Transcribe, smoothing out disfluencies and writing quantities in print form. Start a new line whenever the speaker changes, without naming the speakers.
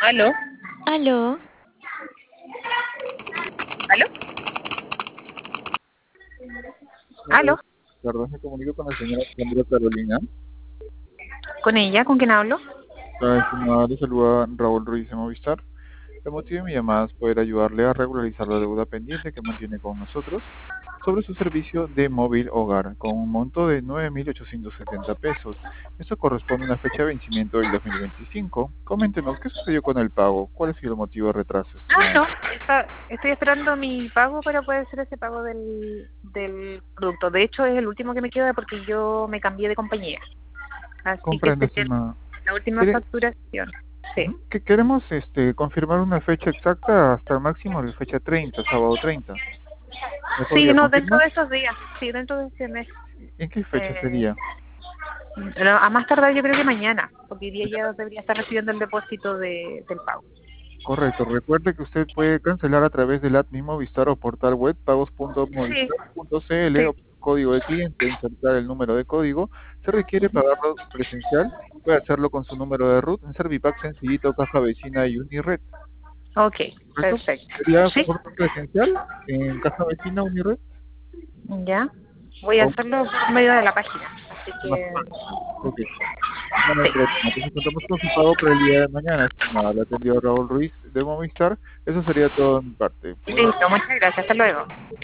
¿Aló?
Aló,
¿Aló?
Buenas
¿Aló?
tardes, me comunico con la señora Sandra Carolina.
¿Con ella? ¿Con quién hablo?
La estimada le saluda Raúl Ruiz de Movistar. El motivo de mi llamada es poder ayudarle a regularizar la deuda pendiente que mantiene con nosotros sobre su servicio de móvil hogar con un monto de 9.870 pesos. Esto corresponde a una fecha de vencimiento del 2025. Coméntenos, ¿qué sucedió con el pago? ¿Cuál ha sido el motivo de retraso, estimada?
No, estoy esperando mi pago para poder hacer ese pago del producto. De hecho, es el último que me queda porque yo me cambié de compañía. Así que
Comprende,
sería
estimada.
la última
¿Quiere-
facturación. Sí.
Que queremos confirmar una fecha exacta hasta el máximo de fecha 30, sábado 30. ¿Me
Sí,
podría
no, dentro
confirmar?
de esos días. Sí, dentro de ese mes.
¿En qué fecha
Eh,
sería?
pero a más tardar yo creo que mañana, porque hoy día ya debería estar recibiendo el depósito del pago.
Correcto. Recuerde que usted puede cancelar a través del app Mi Movistar o portal web
Sí,
pagos.movistar.cl
sí.
o código de cliente, insertar el número de código. Se requiere pagarlo presencial. Puede hacerlo con su número de RUT en Servipack Sencillito, Caja Vecina y Unired.
Ok,
¿Correcto?
perfecto.
¿Sería
Sí,
forma presencial en Caja Vecina, Unired?
ya. Voy a
O
hacerlo por medio de la página. Así
más
que,
fácil. Ok. No hay
sí.
problema. Entonces contamos con su pago para el día de mañana, estimada. Le atendió Raúl Ruiz de Movistar. Eso sería todo de mi parte. Buenas
Listo, muchas gracias. Hasta luego.